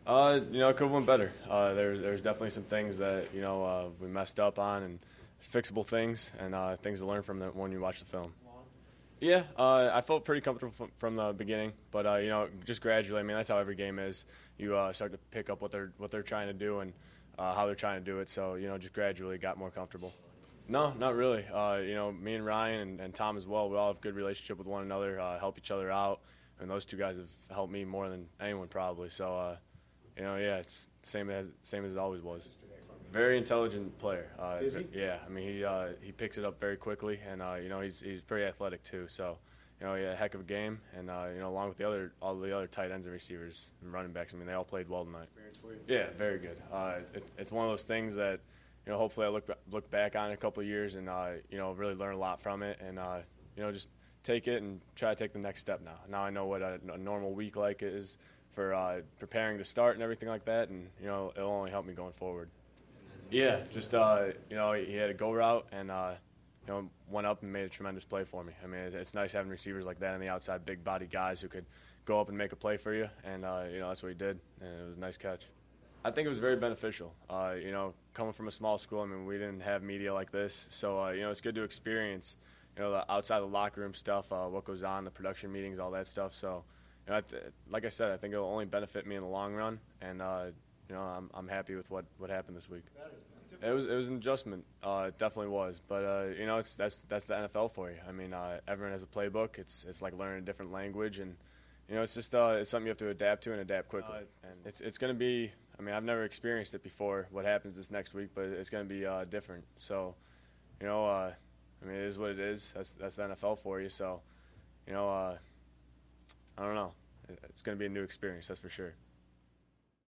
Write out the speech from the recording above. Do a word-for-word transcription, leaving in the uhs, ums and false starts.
Uh, you know, it could have went better. Uh, there, there's definitely some things that you know uh, we messed up on, and fixable things, and uh, things to learn from that when you watch the film. Yeah, uh, I felt pretty comfortable from, from the beginning, but uh, you know, just gradually. I mean, that's how every game is. You uh, start to pick up what they're what they're trying to do and uh, how they're trying to do it. So you know, just gradually got more comfortable. No, not really. Uh, you know, me and Ryan and, and Tom as well. We all have a good relationship with one another. Uh, help each other out, and those two guys have helped me more than anyone probably. So. Uh, You know, yeah, it's same as same as it always was. Very intelligent player. Uh, Is he? Yeah, I mean he uh, he picks it up very quickly, and uh, you know he's he's pretty athletic too. So, you know, yeah, a heck of a game, and uh, you know along with the other all the other tight ends and receivers and running backs. I mean they all played well tonight. Yeah, very good. Uh, it, it's one of those things that you know hopefully I look look back on in a couple of years and uh, you know really learn a lot from it, and uh, you know just take it and try to take the next step now. Now I know what a, a normal week like is for uh, preparing to start and everything like that, and you know it'll only help me going forward. Yeah, just uh, you know he had a go route and uh, you know went up and made a tremendous play for me. I mean it's nice having receivers like that on the outside, big body guys who could go up and make a play for you, and uh, you know that's what he did, and it was a nice catch. I think it was very beneficial. Uh, you know, coming from a small school, I mean we didn't have media like this, so uh, you know it's good to experience you know the outside of the locker room stuff, uh, what goes on, the production meetings, all that stuff. So. You know, like I said, I think it'll only benefit me in the long run, and uh, you know, I'm I'm happy with what, what happened this week. It was it was an adjustment, uh, it definitely was, but uh, you know, it's that's that's the N F L for you. I mean, uh, everyone has a playbook. It's it's like learning a different language, and you know, it's just uh, it's something you have to adapt to and adapt quickly. And it's it's going to be. I mean, I've never experienced it before. What happens this next week, but it's going to be uh, different. So, you know, uh, I mean, it is what it is. That's that's the N F L for you. So, you know. Uh, I don't know. It's going to be a new experience, that's for sure.